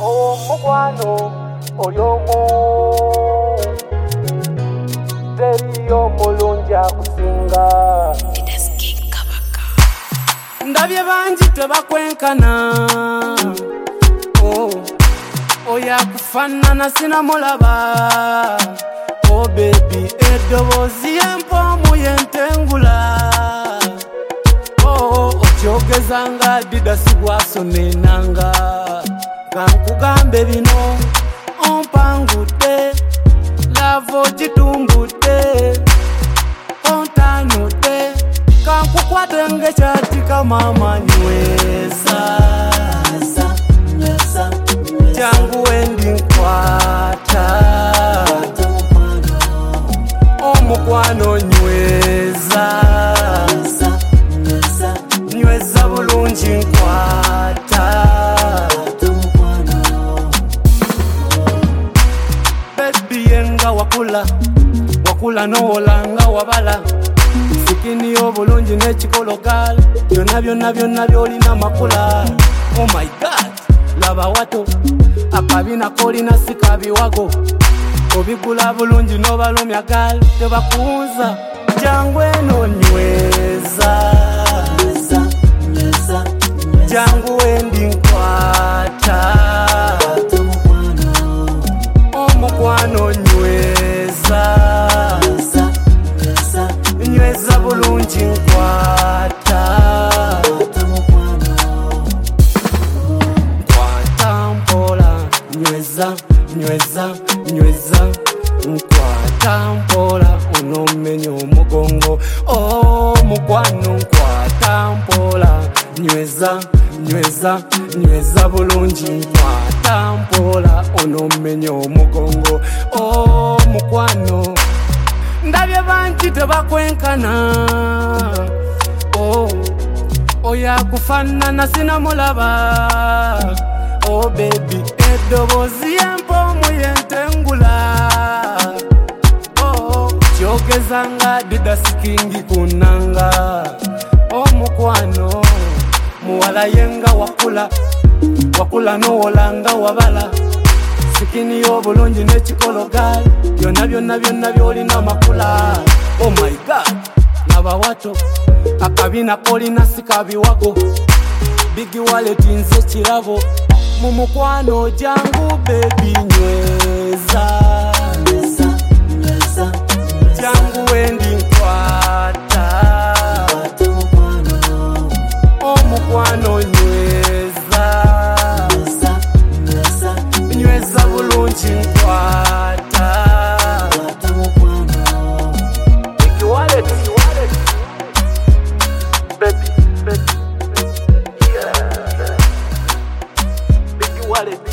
Omukwano olyomu teriyo mulungi akusinga. Ndabye bangi tebakwenkana, oyakufaanana sinamulaba. Oh baby, eddoboozi y'empoomu y'entengula. Okyogeza nga Adidas bw'asona enanga. Kankugambe bino ompangudde, lava ogitumbudde, ontaanudde. Kankukwate ng'ekyatika maama nyweza, jangu wendi nkwata, omukwano nyweza, nyweza bulungi nkwata. Baby yenga wakula n'owolanga wabala, sikini y'obulungi n'ekikologal, byonna by'olina makula. Oh my God, laba wato, akabina kolina sikabiwago, obigula bulungi n'obalumya gal, tebakuwuza, jangu eno nyweza, jangu wendi nkwata, omukwano nyweza, nyweza bulungi nkwata. Nkwata mpola, nyweza, nkwata mpola, onomenya omugongo. Mukwano nkwata mpola, nyweza bulungi nkwata mpola, onomenya omugongo. Mukwano ndabye bangi tebakwenkana, oyakufaanana sinamulaba. Oh baby, eddoboozi y'empoomu y'entengula. Kyogeza nga Adidas kingi kunanga. Omukwano muwala yenga wakula n'owolanga wabala, sikini y'obulungi n'ekikologal, byonna by'olina makula. Oh my God, laba wato, akabina kolina sikabiwago, big wallet nze kirabo. Mu mukwano jangu baby nyweza, jangu wendi nkwata, omukwano nyweza, nyweza bulungi nkwata. Big wallet, baby, yeah. Big wallet.